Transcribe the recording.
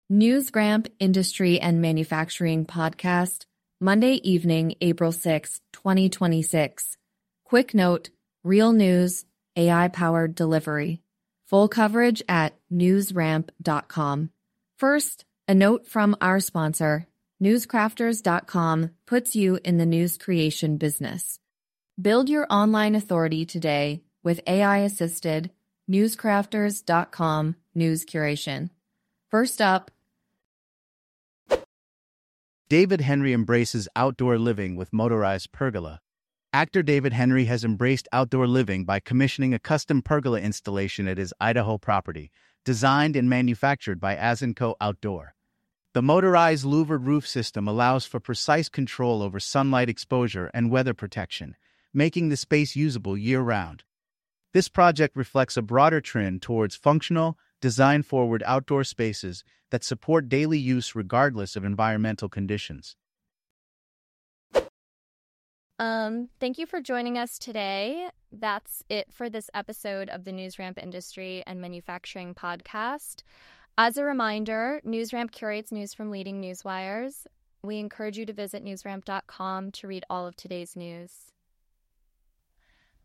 NewsRamp Industry and Manufacturing Podcast, Monday evening, April 6, 2026. Quick note, real news, AI-powered delivery. Full coverage at newsramp.com. First, a note from our sponsor. Newscrafters.com puts you in the news creation business. Build your online authority today with AI-assisted Newscrafters.com news curation. First up, David Henry embraces outdoor living with motorized pergola. Actor David Henry has embraced outdoor living by commissioning a custom pergola installation at his Idaho property, designed and manufactured by Azenco Outdoor. The motorized louvered roof system allows for precise control over sunlight exposure and weather protection, making the space usable year-round. This project reflects a broader trend towards functional, design-forward outdoor spaces that support daily use regardless of environmental conditions. Thank you for joining us today. That's it for this episode of the NewsRamp Industry and Manufacturing Podcast. As a reminder, NewsRamp curates news from leading newswires. We encourage you to visit newsramp.com to read all of today's news.